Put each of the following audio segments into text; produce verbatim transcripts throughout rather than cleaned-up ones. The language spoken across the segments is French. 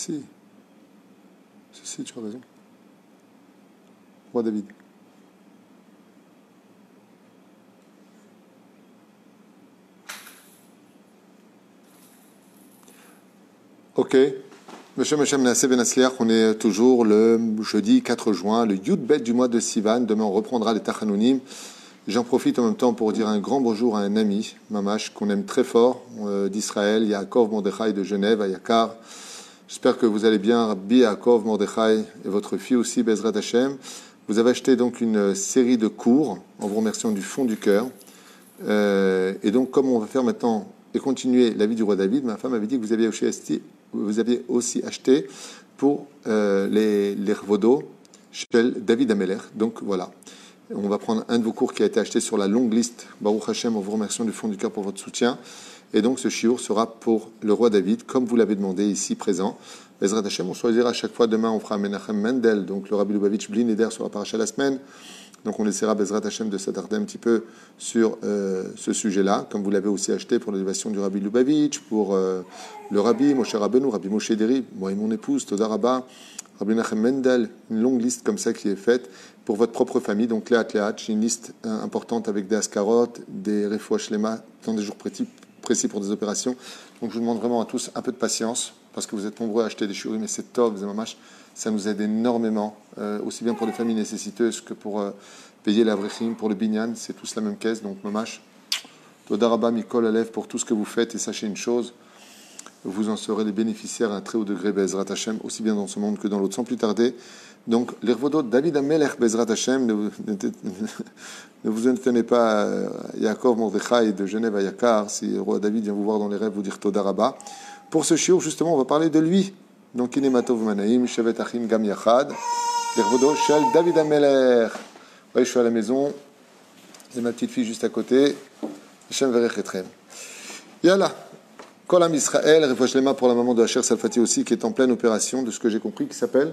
Si. Si, si, tu as raison. Roi David. Ok. Monsieur Hashem Nassé Ben Asliach, on est toujours le jeudi quatre juin, le Yud Bet du mois de Sivan. Demain, on reprendra les Tachanonim. J'en profite en même temps pour dire un grand bonjour à un ami, Mamash, qu'on aime très fort, euh, d'Israël, Yaakov Mordechai de Genève, à Yakar. J'espère que vous allez bien, Rabbi Yaakov Mordechai et votre fille aussi, Bezrat Hashem. Vous avez acheté donc une série de cours, en vous remerciant du fond du cœur. Euh, et donc, comme on va faire maintenant et continuer la vie du roi David, ma femme avait dit que vous aviez aussi acheté, vous aviez aussi acheté pour euh, les, les Rvodo chez David Ameler. Donc voilà. On va prendre un de vos cours qui a été acheté sur la longue liste. Baruch Hashem, en vous remerciant du fond du cœur pour votre soutien. Et donc, ce shiur sera pour le roi David, comme vous l'avez demandé ici présent. Bezrat Hashem, on choisira à chaque fois. Demain, on fera Menachem Mendel. Donc, le Rabbi Lubavitch Bli Neder sur la paracha la semaine. Donc, on essaiera, Bezrat Hashem, de s'attarder un petit peu sur euh, ce sujet-là, comme vous l'avez aussi acheté pour l'élévation du Rabbi Lubavitch, pour euh, le Rabbi Moshe Rabbeinu, Rabbi Moshe Deri, moi et mon épouse, Toda Rabba, Rabbi Menachem Mendel, une longue liste comme ça qui est faite pour votre propre famille. Donc, Léat Léat, j'ai une liste euh, importante avec des askarot, des refouach lema, dans des jours précis, précis pour des opérations. Donc, je vous demande vraiment à tous un peu de patience, parce que vous êtes nombreux à acheter des shurim, mais c'est top, mamash, ça nous aide énormément, euh, aussi bien pour les familles nécessiteuses que pour euh, payer l'avrechim, pour le binyan, c'est tous la même caisse. Donc, mamash, Toda Rabba Mikol Alev pour tout ce que vous faites, et sachez une chose, vous en serez les bénéficiaires à un très haut degré, Bezrat Hashem, aussi bien dans ce monde que dans l'autre. Sans plus tarder, donc, les Rvodot, David Ameler, Bezrat Hashem, ne vous, ne vous étonnez pas, euh, Yaakov Mordechai de Genève à Yakar, si le roi David vient vous voir dans les rêves, vous dire Toda Rabba. Pour ce shiur, justement, on va parler de lui. Donc, Inematov Manaim, Shevet Achim Gam Yachad, les Rvodot, Shel David Ameler. Ouais, je suis à la maison, j'ai ma petite fille juste à côté. Hashem Verech Etrem. Yalla. Kolam Israël, refouach lema pour la maman de Hacher Salfati aussi, qui est en pleine opération, de ce que j'ai compris, qui s'appelle.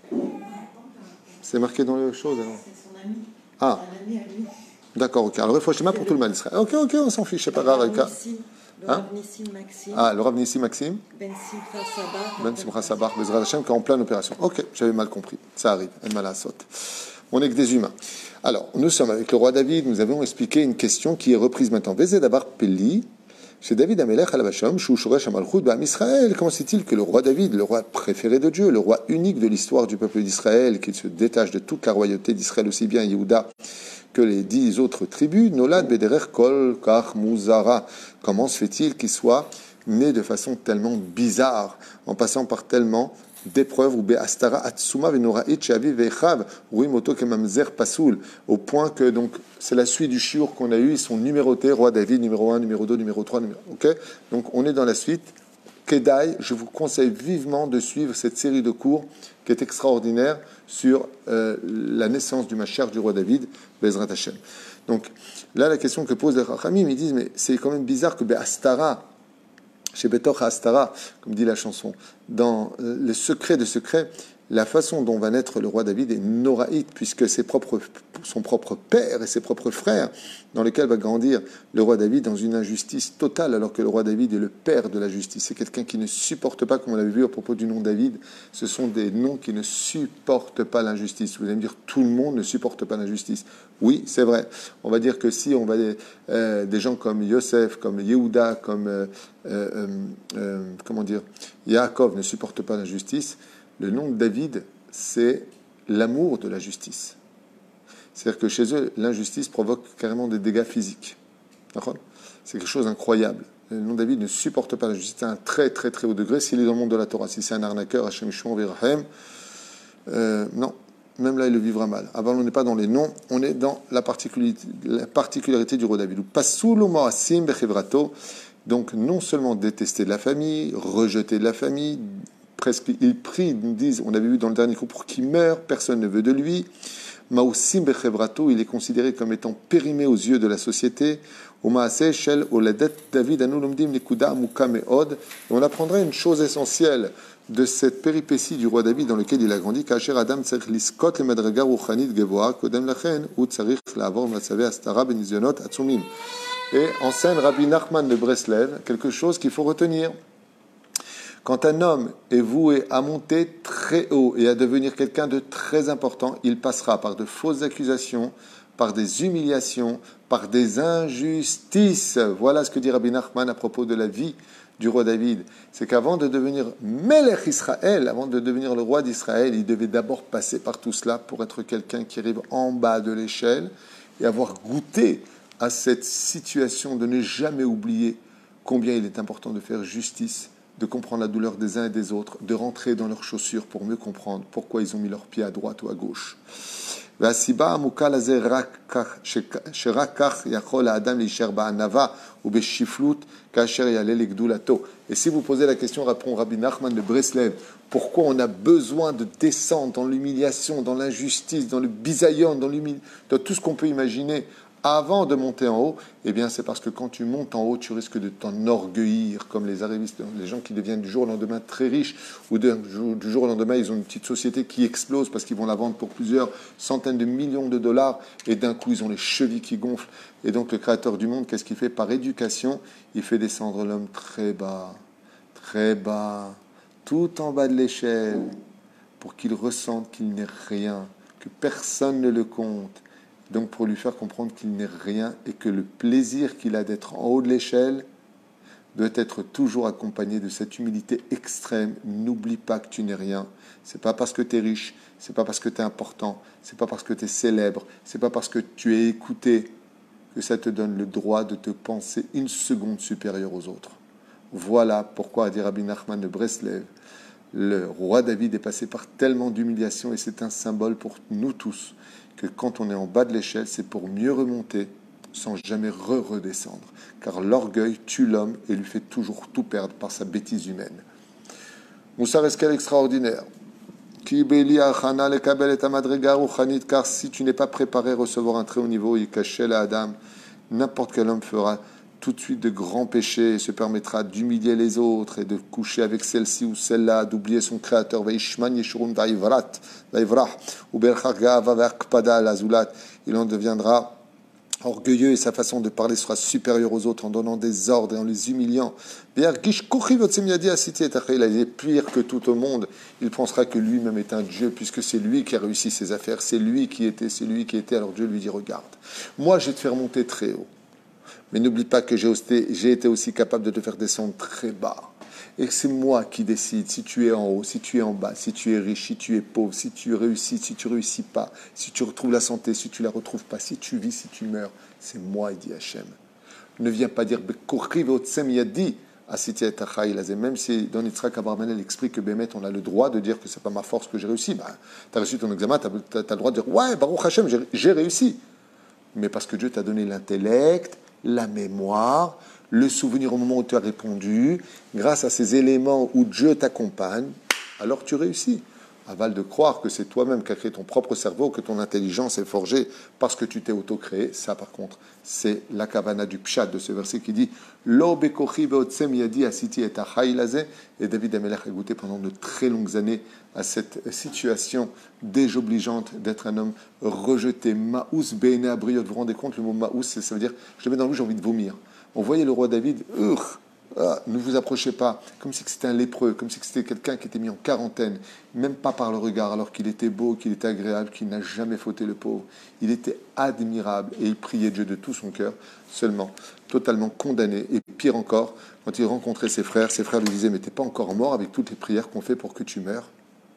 C'est marqué dans les choses alors. C'est son ami. Ah. C'est un ami à lui. D'accord, ok. Alors refouach lema pour tout le mal Israël. Ok, ok, on s'en fiche, c'est pas grave. Le Rav Nissim Maxime. Ah, le Rav Nissim Maxime. Ben Simcha Sabah. Ben Simcha Sabah, Bezrat Hashem, qui est en pleine opération. Ok, j'avais mal compris. Ça arrive. Elle m'a la saute. On n'est que des humains. Alors, nous sommes avec le roi David. Nous avons expliqué une question qui est reprise maintenant. Vezé d'Abar Peli. Chez David Amelech Alabasham, Shushuresh Amalchut Ba'am Israël, comment c'est-il que le roi David, le roi préféré de Dieu, le roi unique de l'histoire du peuple d'Israël, qui se détache de toute la royauté d'Israël, aussi bien Yehuda que les dix autres tribus, Nolad Bederer Kol Kach Muzara, comment se fait-il qu'il soit né de façon tellement bizarre, en passant par tellement d'épreuves, ou be'astara atsuma v'noraït she'aviv ve'echav rouim oto kemamzer pasoul, au point que donc c'est la suite du shiur qu'on a eu, ils sont numérotés, roi David numéro un, numéro deux, numéro trois, numéro... ok, donc on est dans la suite. Kedai, je vous conseille vivement de suivre cette série de cours qui est extraordinaire sur euh, la naissance du Mashiach du roi David, Bezrat Hashem. Donc là, la question que posent les Rachamim, ils disent mais c'est quand même bizarre que be'astara chez Betoch Astara, comme dit la chanson, dans les secrets de secrets, la façon dont va naître le roi David est noraïte, puisque ses propres, son propre père et ses propres frères, dans lesquels va grandir le roi David dans une injustice totale, alors que le roi David est le père de la justice. C'est quelqu'un qui ne supporte pas, comme on l'avait vu à propos du nom David, ce sont des noms qui ne supportent pas l'injustice. Vous allez me dire, tout le monde ne supporte pas l'injustice. Oui, c'est vrai. On va dire que si on va euh, des gens comme Yosef, comme Yehuda, comme euh, euh, euh, comment dire, Yaakov ne supportent pas l'injustice, le nom de David, c'est l'amour de la justice. C'est-à-dire que chez eux, l'injustice provoque carrément des dégâts physiques. D'accord ? C'est quelque chose d'incroyable. Le nom de David ne supporte pas l'injustice à un très très très haut degré s'il est dans le monde de la Torah. Si c'est un arnaqueur, Hashem Yishmor V'Yirahem, euh, non. Même là, il le vivra mal. Avant, on n'est pas dans les noms, on est dans la particularité, la particularité du roi David. Donc, non seulement détester de la famille, rejeter de la famille, presque il prie, ils nous disent, on avait vu dans le dernier cours, pour qu'il meure, personne ne veut de lui. Maosim bechevrato, il est considéré comme étant périmé aux yeux de la société. Omaase shel oladet David anu lomdim nikuda amuka meod. On apprendrait une chose essentielle de cette péripétie du roi David dans lequel il a grandi. Kasher adam tzarich liskot le madraga ruchanit gevoa kodem lachen u tzarich laavor matzavé astara benizionot atzumim. Et enseigne Rabbi Nachman de Breslev quelque chose qu'il faut retenir. Quand un homme est voué à monter très haut et à devenir quelqu'un de très important, il passera par de fausses accusations, par des humiliations, par des injustices. Voilà ce que dit Rabbi Nachman à propos de la vie du roi David. C'est qu'avant de devenir Melech Israël, avant de devenir le roi d'Israël, il devait d'abord passer par tout cela pour être quelqu'un qui arrive en bas de l'échelle et avoir goûté à cette situation de ne jamais oublier combien il est important de faire justice, de comprendre la douleur des uns et des autres, de rentrer dans leurs chaussures pour mieux comprendre pourquoi ils ont mis leurs pieds à droite ou à gauche. Et si vous posez la question, répond Rabbi Nachman de Breslev, pourquoi on a besoin de descendre dans l'humiliation, dans l'injustice, dans le bisayon, dans, dans tout ce qu'on peut imaginer avant de monter en haut, eh bien c'est parce que quand tu montes en haut, tu risques de t'enorgueillir, comme les arrivistes, les gens qui deviennent du jour au lendemain très riches, ou de, du jour au lendemain, ils ont une petite société qui explose parce qu'ils vont la vendre pour plusieurs centaines de millions de dollars, et d'un coup, ils ont les chevilles qui gonflent. Et donc le Créateur du monde, qu'est-ce qu'il fait? Par éducation, il fait descendre l'homme très bas, très bas, tout en bas de l'échelle, pour qu'il ressente qu'il n'est rien, que personne ne le compte. Donc pour lui faire comprendre qu'il n'est rien et que le plaisir qu'il a d'être en haut de l'échelle doit être toujours accompagné de cette humilité extrême. N'oublie pas que tu n'es rien. C'est pas parce que tu es riche, c'est pas parce que tu es important, c'est pas parce que tu es célèbre, c'est pas parce que tu es écouté que ça te donne le droit de te penser une seconde supérieure aux autres. Voilà pourquoi, dit Rabbi Nachman de Breslev, le roi David est passé par tellement d'humiliation et c'est un symbole pour nous tous que quand on est en bas de l'échelle, c'est pour mieux remonter sans jamais re-redescendre. Car l'orgueil tue l'homme et lui fait toujours tout perdre par sa bêtise humaine. Moussar Eskel extraordinaire. Car si tu n'es pas préparé à recevoir un très haut niveau, il cachait à Adam, n'importe quel homme fera tout de suite de grands péchés et se permettra d'humilier les autres et de coucher avec celle-ci ou celle-là, d'oublier son créateur. Il en deviendra orgueilleux et sa façon de parler sera supérieure aux autres en donnant des ordres et en les humiliant. Il est pire que tout au monde. Il pensera que lui-même est un Dieu puisque c'est lui qui a réussi ses affaires, c'est lui qui était, c'est lui qui était. Alors Dieu lui dit, regarde, moi je vais te faire monter très haut. Mais n'oublie pas que j'ai, osté, j'ai été aussi capable de te faire descendre très bas. Et que c'est moi qui décide si tu es en haut, si tu es en bas, si tu es riche, si tu es pauvre, si tu réussis, si tu ne réussis pas, si tu retrouves la santé, si tu ne la retrouves pas, si tu vis, si tu meurs. C'est moi, il dit Hachem. Ne viens pas dire même si dans Yitzhak Abrahamel elle explique que Bémet, on a le droit de dire que ce n'est pas ma force que j'ai réussi. Ben, tu as réussi ton examen, tu as, as le droit de dire ouais, Baruch Hachem, j'ai, j'ai réussi. Mais parce que Dieu t'a donné l'intellect, la mémoire, le souvenir au moment où tu as répondu, grâce à ces éléments où Dieu t'accompagne, alors tu réussis. Aval de croire que c'est toi-même qui as créé ton propre cerveau, que ton intelligence est forgée parce que tu t'es auto-créé, ça par contre, c'est la kavana du pshat de ce verset qui dit Lo bekochi veotsem yadi asiti et achaylaze. Et David Amelech a goûté pendant de très longues années à cette situation désobligeante d'être un homme rejeté. Maous be'ene abriot. Vous vous rendez compte, le mot maous, ça veut dire je le mets dans l'ouche, j'ai envie de vomir. On voyait le roi David, Urgh, ah, ne vous approchez pas, comme si c'était un lépreux, comme si c'était quelqu'un qui était mis en quarantaine, même pas par le regard, alors qu'il était beau, qu'il était agréable, qu'il n'a jamais fauté le pauvre. Il était admirable et il priait Dieu de tout son cœur, seulement totalement condamné. Et pire encore, quand il rencontrait ses frères, ses frères lui disaient « Mais t'es pas encore mort avec toutes les prières qu'on fait pour que tu meurs ?»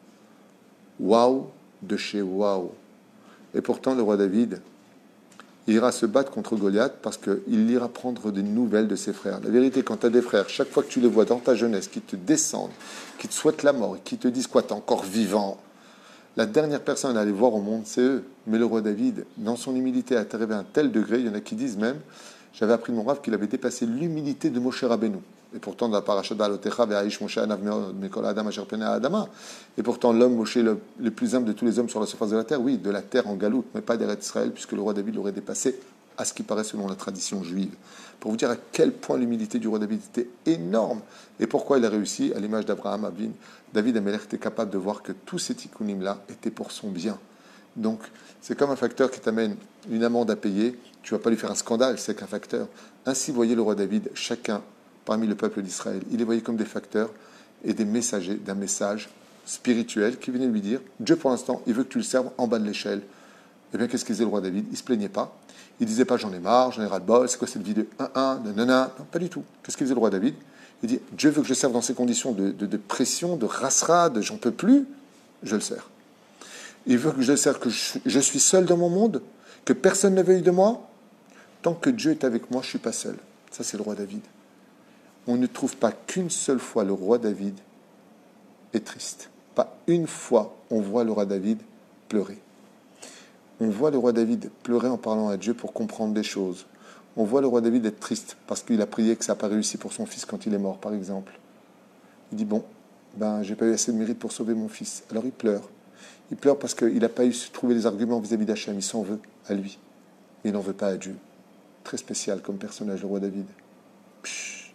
Waouh de chez waouh. Et pourtant, le roi David, il ira se battre contre Goliath parce qu'il ira prendre des nouvelles de ses frères. La vérité, quand tu as des frères, chaque fois que tu les vois dans ta jeunesse, qui te descendent, qui te souhaitent la mort, qui te disent quoi, t'es encore vivant, la dernière personne à aller voir au monde, c'est eux. Mais le roi David, dans son humilité, a arrivé à un tel degré, il y en a qui disent même, j'avais appris de mon rave qu'il avait dépassé l'humilité de Moshe Rabbeinu. Et pourtant, dans la paracha d'Alotecha, ve'aish Moshe anav mekol adam asher penei ha'adama. Et pourtant, l'homme Moshe, le, le plus humble de tous les hommes sur la surface de la terre, oui, de la terre en galoute, mais pas d'Eretz Israël, puisque le roi David l'aurait dépassé, à ce qui paraît selon la tradition juive. Pour vous dire à quel point l'humilité du roi David était énorme. Et pourquoi il a réussi, à l'image d'Abraham Avin, David Amelech était capable de voir que tous ces tikkunim-là étaient pour son bien. Donc, c'est comme un facteur qui t'amène une amende à payer. Tu ne vas pas lui faire un scandale, c'est qu'un facteur. Ainsi, voyez le roi David, chacun parmi le peuple d'Israël, il les voyait comme des facteurs et des messagers d'un message spirituel qui venaient lui dire, Dieu pour l'instant, il veut que tu le serves en bas de l'échelle. Eh bien, qu'est-ce qu'il disait le roi David? Il ne se plaignait pas. Il ne disait pas, j'en ai marre, j'en ai ras-le-bol, c'est quoi cette vie de un un, nanana? Non, pas du tout. Qu'est-ce qu'il disait le roi David? Il dit, Dieu veut que je serve dans ces conditions de, de, de pression, de rassera, de j'en peux plus, je le sers. Il veut que je le serve, que je, je suis seul dans mon monde, que personne ne veuille de moi. Tant que Dieu est avec moi, je ne suis pas seul. Ça, c'est le roi David. On ne trouve pas qu'une seule fois le roi David est triste. Pas une fois on voit le roi David pleurer. On voit le roi David pleurer en parlant à Dieu pour comprendre des choses. On voit le roi David être triste parce qu'il a prié que ça n'a pas réussi pour son fils quand il est mort, par exemple. Il dit, bon, ben, j'ai pas eu assez de mérite pour sauver mon fils. Alors il pleure. Il pleure parce qu'il n'a pas eu su trouver les arguments vis-à-vis d'Hachem. Il s'en veut à lui. Mais il n'en veut pas à Dieu. Très spécial comme personnage, le roi David. Psh.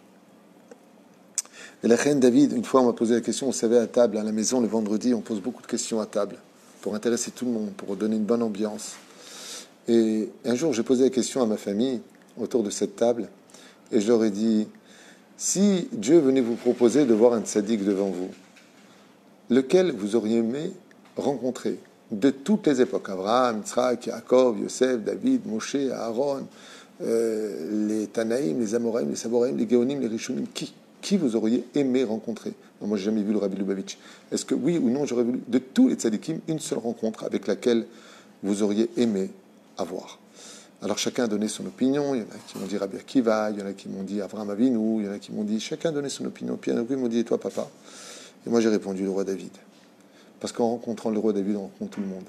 Et la reine David, une fois on m'a posé la question, vous savez, à table, à la maison, le vendredi, on pose beaucoup de questions à table pour intéresser tout le monde, pour donner une bonne ambiance. Et un jour, j'ai posé la question à ma famille autour de cette table et je leur ai dit, si Dieu venait vous proposer de voir un tzaddik devant vous, lequel vous auriez aimé rencontrer de toutes les époques, Abraham, Yitzhak, Yaakov, Yosef, David, Moshe, Aaron, euh, les Tanaïm, les Amoraïm, les Saboraïm, les Géonim, les Rishonim, qui Qui vous auriez aimé rencontrer? Non, moi, je n'ai jamais vu le Rabbi Lubavitch. Est-ce que oui ou non, j'aurais voulu, de tous les tzadikim, une seule rencontre avec laquelle vous auriez aimé avoir? Alors, chacun a donné son opinion. Il y en a qui m'ont dit Rabbi Akiva, il y en a qui m'ont dit Avraham Avinu, il y en a qui m'ont dit... Chacun a donné son opinion. Puis il y en a qui m'ont dit, et toi, papa? Et moi, j'ai répondu le roi David. Parce qu'en rencontrant le roi David, on rencontre tout le monde.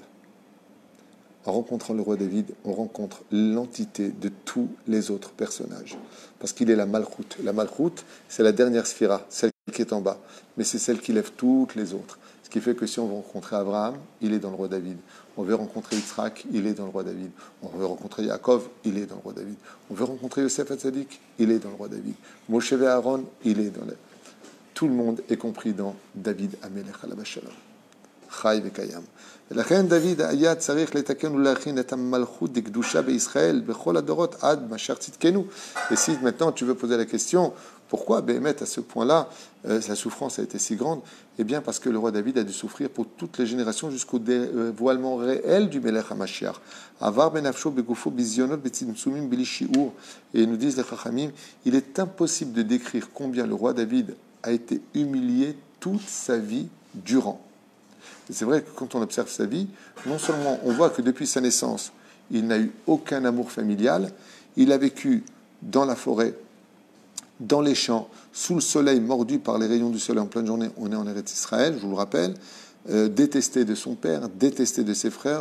En rencontrant le roi David, on rencontre l'entité de tous les autres personnages. Parce qu'il est la Malchoute. La Malchoute, c'est la dernière sphira, celle qui est en bas. Mais c'est celle qui lève toutes les autres. Ce qui fait que si on veut rencontrer Abraham, il est dans le roi David. On veut rencontrer Yitzhak, il est dans le roi David. On veut rencontrer Yaakov, il est dans le roi David. On veut rencontrer Yosef Hatzadik, il est dans le roi David. Moshe et Aaron, il est dans le... Tout le monde est compris dans David Amelech Alav Shalom. Chai vekayam. ולכן דוד היה צריך לתקן ולהכין את המלכות דקדושה בישראל בכל הדורות עד משיח צדקנו. Et si maintenant tu veux poser la question, pourquoi Béhémet à ce point-là, euh, la souffrance a été si grande? Eh bien parce que le roi David a dû souffrir pour toutes les générations jusqu'au dévoilement réel du Melech HaMashiach. Avar benafsho begufo bizyonot betzimtzumim bili shiur. Et nous disent les Chachamim, il est impossible de décrire combien le roi David a été humilié toute sa vie durant. Et c'est vrai que quand on observe sa vie, non seulement on voit que depuis sa naissance, il n'a eu aucun amour familial, il a vécu dans la forêt, dans les champs, sous le soleil, mordu par les rayons du soleil en pleine journée. On est en Eretz Israël, je vous le rappelle, euh, détesté de son père, détesté de ses frères,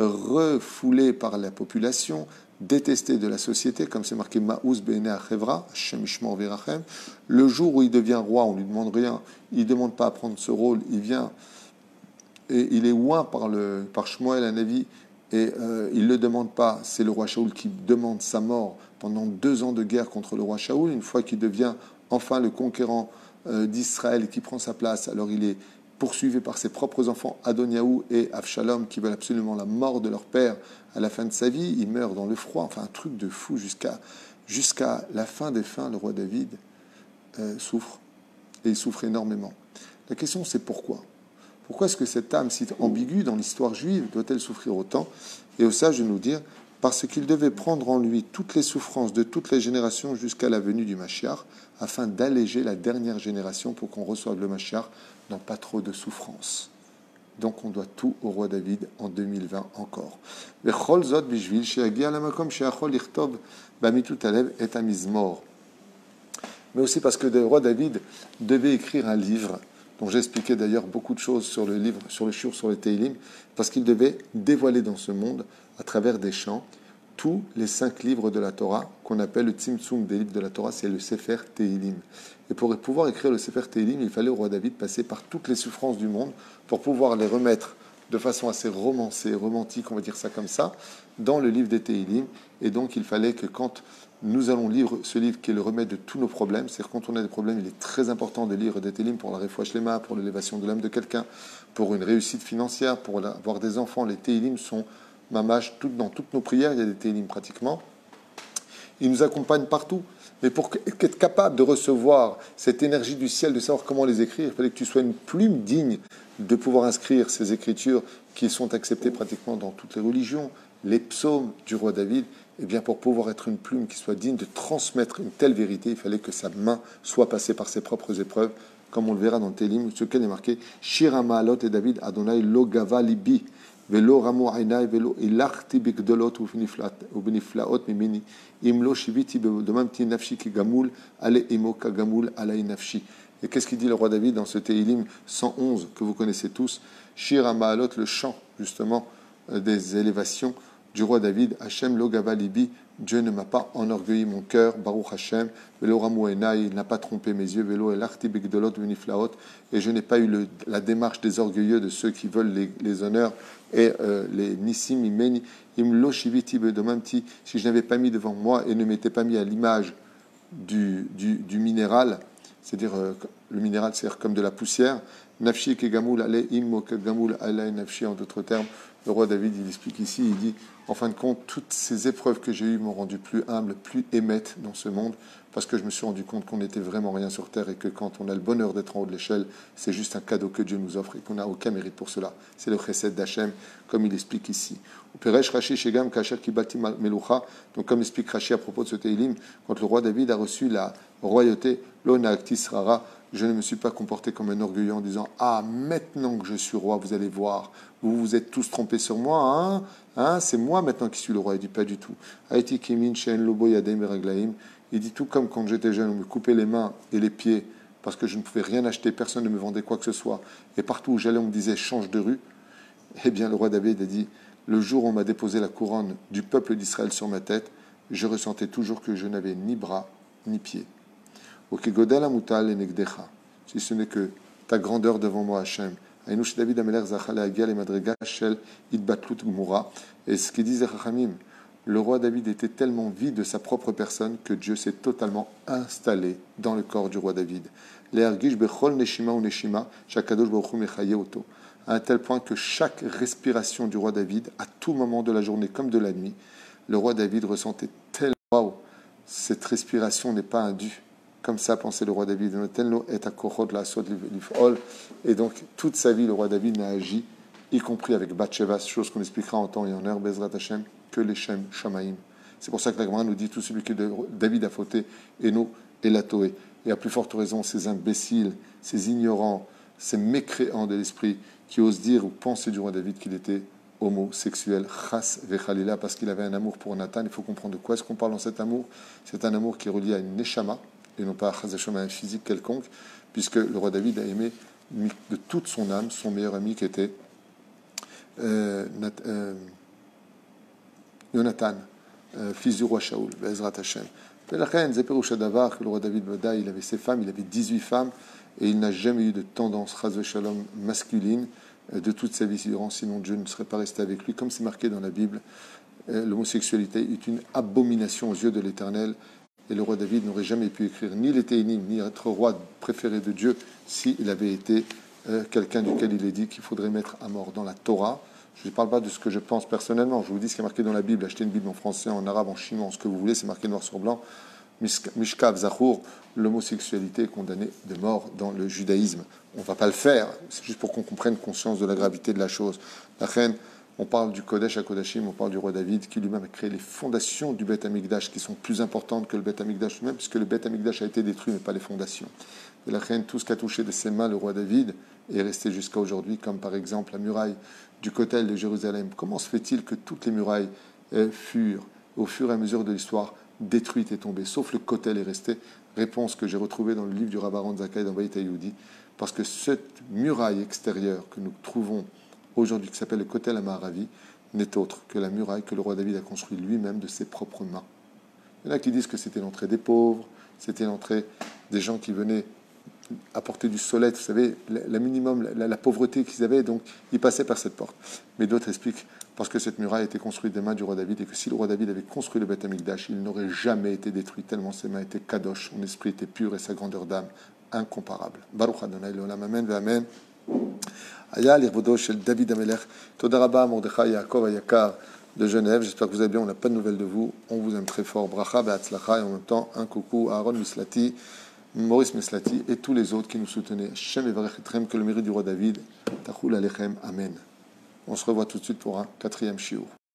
refoulé par la population, détesté de la société, comme c'est marqué Ma'ouz Bene Achevra, Hashem Ishmor Virachem. Le jour où il devient roi, on ne lui demande rien, il ne demande pas à prendre ce rôle, il vient... Et il est oint par, le, par Shmuel Hanavi et euh, il ne le demande pas. C'est le roi Shaoul qui demande sa mort pendant deux ans de guerre contre le roi Shaoul. Une fois qu'il devient enfin le conquérant euh, d'Israël et qui prend sa place, alors il est poursuivi par ses propres enfants Adoniaou et Avshalom qui veulent absolument la mort de leur père à la fin de sa vie. Il meurt dans le froid, enfin un truc de fou jusqu'à, jusqu'à la fin des fins. Le roi David euh, souffre et il souffre énormément. La question c'est pourquoi? Pourquoi est-ce que cette âme si ambiguë dans l'histoire juive doit-elle souffrir autant? Et au sage de nous dire, parce qu'il devait prendre en lui toutes les souffrances de toutes les générations jusqu'à la venue du Mashiach, afin d'alléger la dernière génération pour qu'on reçoive le Mashiach dans pas trop de souffrances. Donc on doit tout au roi David en deux mille vingt encore. Mais aussi parce que le roi David devait écrire un livre dont j'ai expliqué d'ailleurs beaucoup de choses sur le livre, sur le shiur, sur le Teilim, parce qu'il devait dévoiler dans ce monde, à travers des chants, tous les cinq livres de la Torah, qu'on appelle le Tzimtzum des livres de la Torah, c'est le Sefer Teilim. Et pour pouvoir écrire le Sefer Teilim, il fallait au roi David passer par toutes les souffrances du monde pour pouvoir les remettre de façon assez romancée, romantique, on va dire ça comme ça, dans le livre des Teilim. Et donc il fallait que quand nous allons lire ce livre qui est le remède de tous nos problèmes, c'est-à-dire quand on a des problèmes, il est très important de lire des Télim pour la Refouach Lema, pour l'élévation de l'âme de quelqu'un, pour une réussite financière, pour avoir des enfants. Les Télim sont mamash, tout, dans toutes nos prières, il y a des Télim pratiquement. il nous accompagne partout. Mais pour être capable de recevoir cette énergie du ciel, de savoir comment les écrire, il fallait que tu sois une plume digne de pouvoir inscrire ces écritures qui sont acceptées pratiquement dans toutes les religions, les psaumes du roi David. Et bien pour pouvoir être une plume qui soit digne de transmettre une telle vérité, il fallait que sa main soit passée par ses propres épreuves, comme on le verra dans le Télim, ce qu'elle est marqué Shira Ma'alot et David Adonai lo gava libi velo ramo aynai velo ilachti bigdolot ubniflaot mimini imlo shiviti bedomamti nafshi ki gamul ale imo ka gamul alay nafshi. Et qu'est-ce qu'il dit le roi David dans ce Télim cent onze que vous connaissez tous? Shira Ma'alot, le chant justement des élévations du roi David, Hachem lo gava libi, Dieu ne m'a pas enorgueilli mon cœur, Baruch Hachem, velo ramu enai, il n'a pas trompé mes yeux, velo elachti bigdolot veniflaot, et je n'ai pas eu le, la démarche des orgueilleux, de ceux qui veulent les, les honneurs, et euh, les nissim imeni, imlo shiviti bedomamti, si je n'avais pas mis devant moi et ne m'étais pas mis à l'image du, du, du minéral, c'est-à-dire euh, le minéral, c'est-à-dire comme de la poussière, nafshi ke gamul ale immo ke gamul alay nafshi, en d'autres termes. Le roi David, il explique ici, il dit, en fin de compte, toutes ces épreuves que j'ai eues m'ont rendu plus humble, plus émette dans ce monde, parce que je me suis rendu compte qu'on n'était vraiment rien sur terre et que quand on a le bonheur d'être en haut de l'échelle, c'est juste un cadeau que Dieu nous offre et qu'on n'a aucun mérite pour cela. C'est le chesed d'Hachem, comme il explique ici. Donc, comme explique Rashi à propos de ce Teilim, quand le roi David a reçu la royauté, je ne me suis pas comporté comme un orgueilleux en disant « Ah, maintenant que je suis roi, vous allez voir, vous vous êtes tous trompés sur moi, hein, hein, c'est moi maintenant qui suis le roi. » Il dit « Pas du tout. » Il dit « Tout comme quand j'étais jeune, on me coupait les mains et les pieds parce que je ne pouvais rien acheter, personne ne me vendait quoi que ce soit. Et partout où j'allais, on me disait « Change de rue. » Eh bien, le roi David a dit « Le jour où on m'a déposé la couronne du peuple d'Israël sur ma tête, je ressentais toujours que je n'avais ni bras ni pieds. » Si ce n'est que ta grandeur devant moi, Hachem. Et ce qu'ils disent Chachamim, le roi David était tellement vide de sa propre personne que Dieu s'est totalement installé dans le corps du roi David. À un tel point que chaque respiration du roi David, à tout moment de la journée comme de la nuit, le roi David ressentait tellement, waouh, cette respiration n'est pas indue. Comme ça pensait le roi David. Et donc, toute sa vie, le roi David n'a agi, y compris avec Bathsheba, chose qu'on expliquera en temps et en heure, Bezrat Hashem, que les Shem Shamaim. C'est pour ça que la Gemara nous dit tout celui que David a fauté, Eno et la Toé. Et à plus forte raison, ces imbéciles, ces ignorants, ces mécréants de l'esprit qui osent dire ou penser du roi David qu'il était homosexuel, chas vechalila, parce qu'il avait un amour pour Nathan. Il faut comprendre de quoi est-ce qu'on parle dans cet amour. C'est un amour qui est relié à une neshama, et non pas à un physique quelconque, puisque le roi David a aimé de toute son âme son meilleur ami qui était euh, Nat, euh, Jonathan, euh, fils du roi Shaoul, Bezrat Hashem. La reine, Zeperoucha Davar, que le roi David Bada, il avait ses femmes, il avait dix-huit femmes, et il n'a jamais eu de tendance, Chaz Shalom, masculine, euh, de toute sa vie durant, sinon Dieu ne serait pas resté avec lui. Comme c'est marqué dans la Bible, euh, l'homosexualité est une abomination aux yeux de l'Éternel. Et le roi David n'aurait jamais pu écrire ni les Téhinim, ni être roi préféré de Dieu s'il avait été euh, quelqu'un duquel il est dit qu'il faudrait mettre à mort. Dans la Torah, je ne parle pas de ce que je pense personnellement, je vous dis ce qui est marqué dans la Bible. Achetez une Bible en français, en arabe, en chinois, en ce que vous voulez, c'est marqué noir sur blanc. Mishkav Zachour, l'homosexualité est condamnée de mort dans le judaïsme. On ne va pas le faire, c'est juste pour qu'on comprenne conscience de la gravité de la chose. La reine, on parle du Kodesh à Kodashim, on parle du roi David qui lui-même a créé les fondations du Beth Amikdash qui sont plus importantes que le Beth Amikdash lui-même, puisque le Beth Amikdash a été détruit mais pas les fondations. Et la reine, tout ce qu'a touché de ses mains le roi David est resté jusqu'à aujourd'hui, comme par exemple la muraille du Kotel de Jérusalem. Comment se fait-il que toutes les murailles furent, au fur et à mesure de l'histoire, détruites et tombées, sauf le Kotel est resté? Réponse que j'ai retrouvée dans le livre du Rabbaran Zakkai dans Bayit Yehudi, parce que cette muraille extérieure que nous trouvons aujourd'hui, qui s'appelle le Kotel Amaharavi, n'est autre que la muraille que le roi David a construite lui-même de ses propres mains. Il y en a qui disent que c'était l'entrée des pauvres, c'était l'entrée des gens qui venaient apporter du soleil, vous savez, la minimum, la, la pauvreté qu'ils avaient, donc ils passaient par cette porte. Mais d'autres expliquent parce que cette muraille a été construite des mains du roi David et que si le roi David avait construit le Beth Amikdash, il n'aurait jamais été détruit tellement ses mains étaient kadosh, son esprit était pur et sa grandeur d'âme incomparable. Baruch Adonai l'olam, amen ve'amen. היה לכבודו של דוד המלך. תודה רבה מרדכי יעקב היקר, de Genève. J'espère que vous allez bien. On n'a pas de nouvelles de vous. On vous aime très fort. Bracha, be'atzlacha. Et en même temps, un coucou à Aaron Mislati, Maurice Mislati et tous les autres qui nous soutenaient. Shem evarech etrem, que le mérite du roi David. Tachul alechem. Amen. On se revoit tout de suite pour un quatrième shiur.